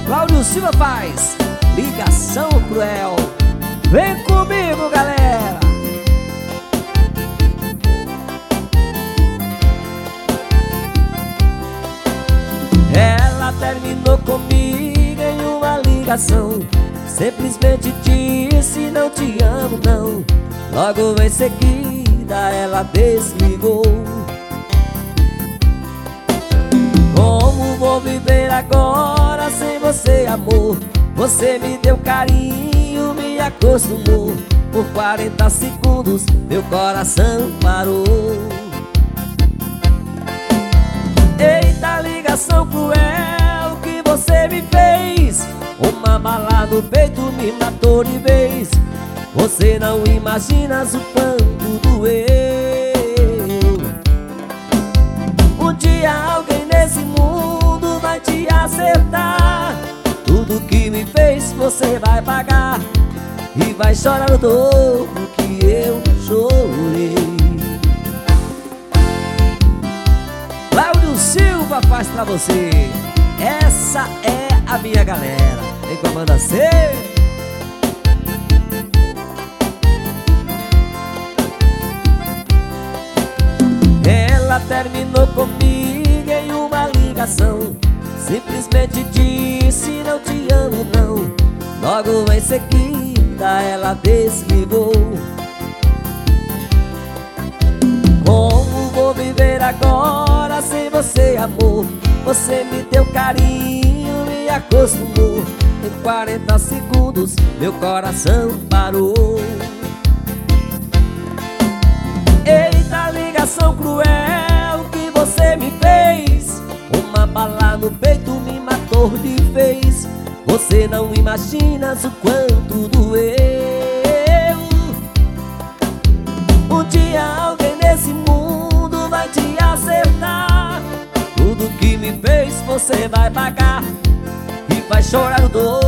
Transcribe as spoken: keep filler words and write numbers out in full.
Cláudio Silva faz Ligação Cruel. Vem comigo, galera. Ela terminou comigo em uma ligação, simplesmente disse não te amo não. Logo em seguida ela desligou. Como vou viver agora sem você, amor? Você me deu carinho, me acostumou. Por quarenta segundos meu coração parou. Eita, ligação cruel que você me fez. Uma bala no peito me matou de vez. Você não imaginas o quanto doeu. Um dia alguém nesse mundo vai te acertar. Tudo que me fez você vai pagar e vai chorar o dobro que eu chorei. Cláudio Silva faz pra você. Essa é a minha galera. Vem com a banda C. Ela terminou comigo em uma ligação, simplesmente disse não te amo não. Logo em seguida ela desligou. Como vou viver agora sem você, amor? Você me deu carinho, me acostumou. Em quarenta segundos meu coração parou. Eita, ligação cruel que você me fez. Uma bala no peito me matou de vez. Você não imaginas o quanto doeu. Um dia alguém nesse mundo vai te acertar. Tudo que me fez você vai pagar e vai chorar o dor